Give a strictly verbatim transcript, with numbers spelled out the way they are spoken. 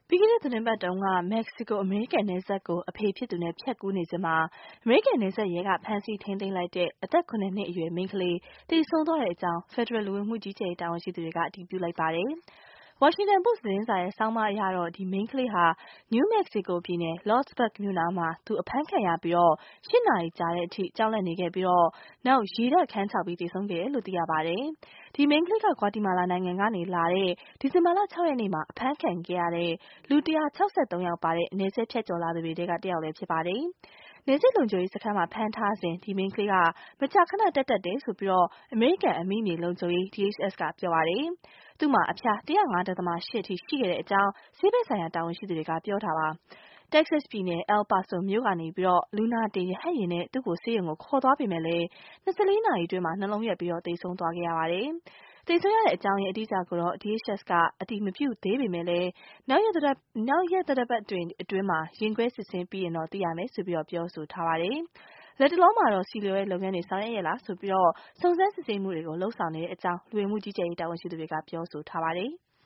ပြီးခဲ့တဲ့သီတင်းပတ်တုန်းကမက္ကဆီကိုအမေရိကန်နယ်စပ်ကိုအဖေဖြစ်သူနဲ့ဖြတ်ကူးနေစဉ်မှာအမေရိကန်နယ်စပ်ရဲကဖမ်းဆီးထိန်းသိမ်းလိုက်တဲ့အသက်ခုနှစ်နှစ်အရွယ်မိန်းကလေးသေဆုံးသွားတဲ့အကြောင်းဖက်ဒရယ်လူဝင်မှုကြီးကြပ်ရေးတာဝန်ရှိသူတွေကအတည်ပြုလိုက်ပါတယ်။ Washington Post သတင်းစာရဲ့ဆောင်းပါးအရတော့ဒီမိန်းကလေးဟာ New Mexico ပြည်နယ် Lordsburg မြို့နားမှာသူအဖမ်းခံရပြီး ရှစ်နာရီကြာတဲ့အထိကြောက်လန့်နေခဲ့ပြီးနောက်ရေဓာတ်ခန်းခြောက်ပြီးသေဆုံးခဲ့တယ်လို့သိရပါတယ်။ ဒီမိန်းကလေးက Guatemala နိုင်ငံကနေလာတဲ့ဒီဇင်ဘာလ၆ရက်နေ့မှာအဖမ်းခံခဲ့ရတဲ့လူ ၁၆၃ ယောက်ပါတဲ့နယ်စပ်ဖြတ်ကျော်လာသူတွေထဲကတယောက်လည်းဖြစ်ပါတယ်။ နယ်စပ်လုံခြုံရေးစခန်းမှာဖမ်းထားစဉ်ဒီမိန်းကလေးကမကြာခဏတက်တက်တယ်ဆိုပြီးအမေရိကန်အမိမြေလုံခြုံရေး D H S ကပြောပါတယ်။ သူ့မှာအဖျား ၁၀၅.၈ အထိရှိခဲ့တဲ့အကြောင်းဆေးဘက်ဆိုင်ရာတာဝန်ရှိသူတွေကပြောထားပါတယ်။ Texas ပြည်နယ် El Paso မြို့ကနေလူနာတင်ရဟတ်ယာဉ်နဲ့သူ့ကိုဆေးရုံကိုခေါ်သွားပေမဲ့လည်း၂၄နာရီအတွင်းနှလုံးရပ်ပြီးသေဆုံးသွားခဲ့ရပါတယ်။ သေဆုံးရတဲ့အကြောင်းရင်းအတိအကျကိုတော့ D H S ကအတည်မပြုသေးပေမဲ့လည်းနောက်ရက်သတ္တပတ်တွေအတွင်းရင်ခွဲစစ်ဆေးပြီးရင်တော့သိရမယ်လို့ပြောဆိုထားပါတယ်။ လတ်တလောမှာတော့ ဆီလျော်တဲ့လုပ်ငန်းတွေဆောင်ရွက်ရဲ့လားဆိုပြီးစုံစမ်းစစ်ဆေးမှုတွေကိုလုပ်ဆောင်နေတဲ့အကြောင်းလူဝင်မှုကြီးကြပ်ရေးတာဝန်ရှိသူတွေကပြောဆိုထားပါတယ်။